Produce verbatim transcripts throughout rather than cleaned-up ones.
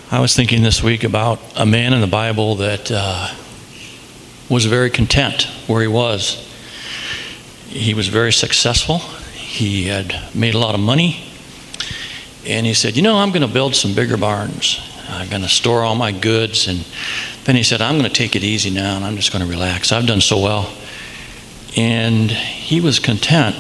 I was thinking this week about a man in the Bible that uh, was very content where he was. He was very successful. He had made a lot of money. And he said, you know, I'm going to build some bigger barns. I'm going to store all my goods. And then he said, I'm going to take it easy now, and I'm just going to relax. I've done so well. And he was content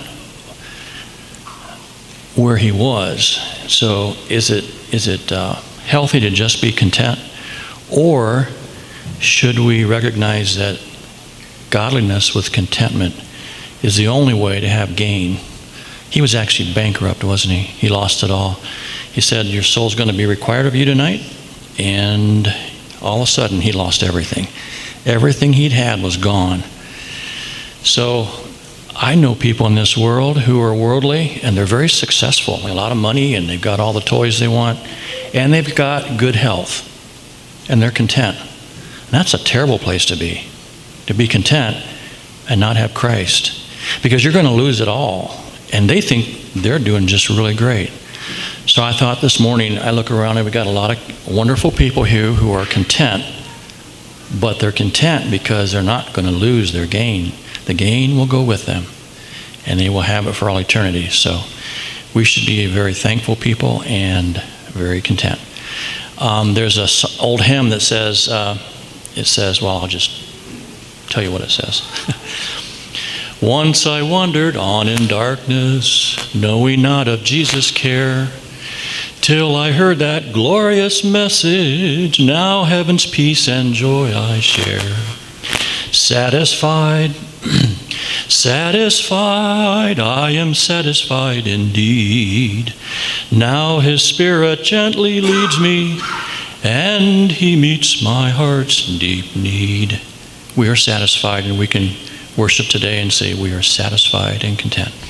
where he was. So is it is it uh, healthy to just be content? Or should we recognize that godliness with contentment is the only way to have gain? He was actually bankrupt, wasn't he? He lost it all. He said, your soul's going to be required of you tonight. And all of a sudden, he lost everything. Everything he'd had was gone. So I know people in this world who are worldly, and they're very successful. They have a lot of money, and they've got all the toys they want, and they've got good health, and they're content. And that's a terrible place to be, to be content and not have Christ, because you're going to lose it all. And they think they're doing just really great. So I thought this morning, I look around and we've got a lot of wonderful people here who are content, but they're content because they're not going to lose their gain. The gain will go with them, and they will have it for all eternity. So we should be a very thankful people and very content. Um, there's an old hymn that says, uh, it says, well, I'll just tell you what it says. Once I wandered on in darkness, knowing not of Jesus' care, till I heard that glorious message, now heaven's peace and joy I share. Satisfied, satisfied, I am satisfied indeed. Now his Spirit gently leads me, and he meets my heart's deep need. We are satisfied, and we can worship today and say we are satisfied and content.